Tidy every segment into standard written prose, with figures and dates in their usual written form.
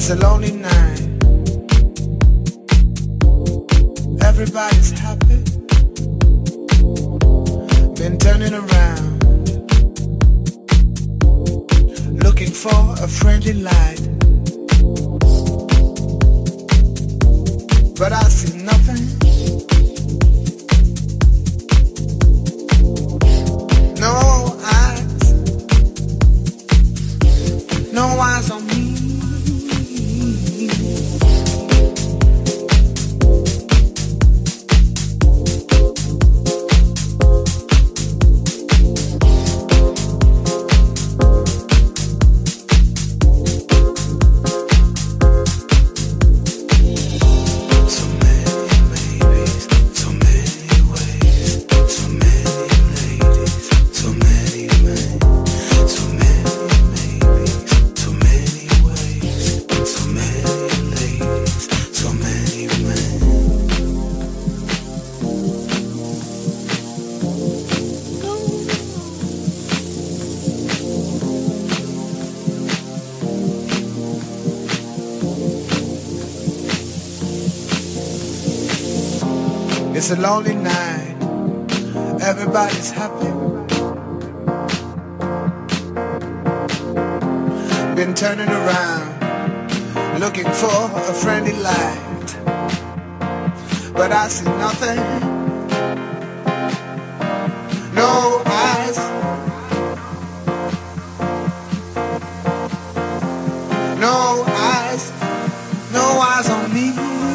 It's a lonely night. Everybody's happy. Been turning around, looking for a friendly light, but I see nothing. No eyes, no eyes on me. It's a lonely night. Everybody's happy. Been turning around, looking for a friendly light, but I see nothing. No eyes, no eyes, no eyes on me.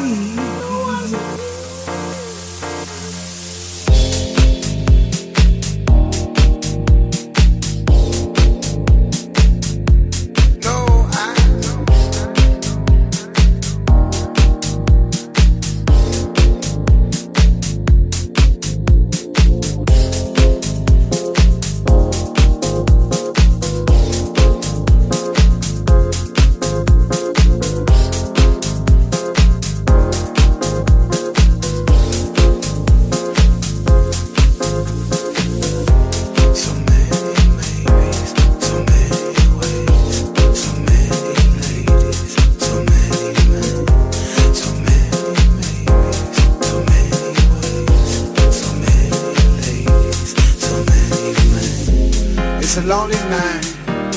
It's a lonely night.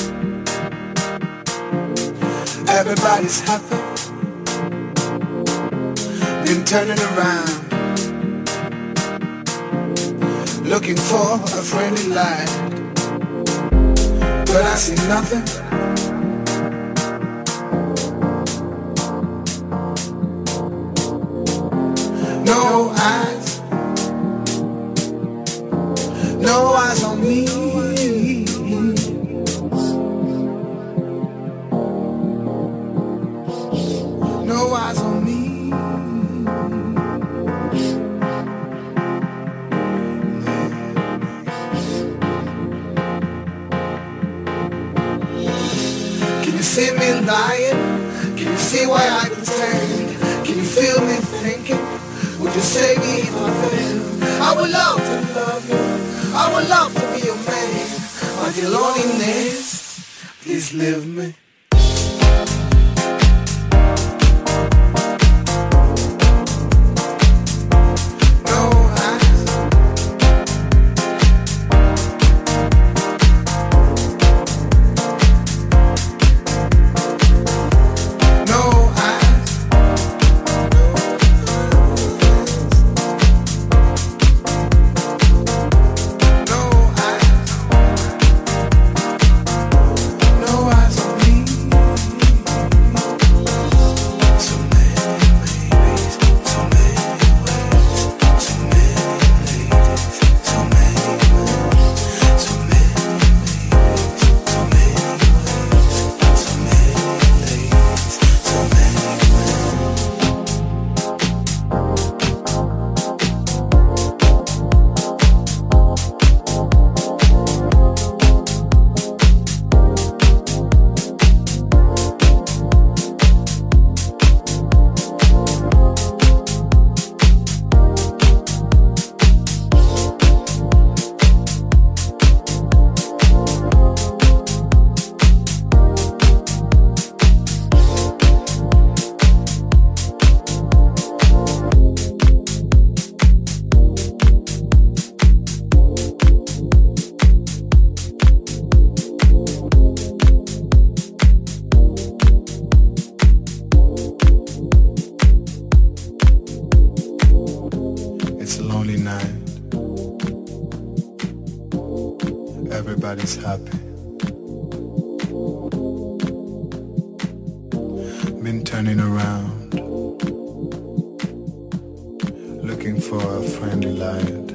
Everybody's happy. Been turning around, looking for a friendly light, but I see nothing. No eyes, no eyes on me. No eyes on me. Can you see me lying? Can you see why I can stand? Can you feel me thinking? Would you save me if I fail? I would love to love you. I would love to be your man. But your loneliness, please leave me. No eyes on me. tonight. Everybody's happy. Been turning around, looking for a friendly light.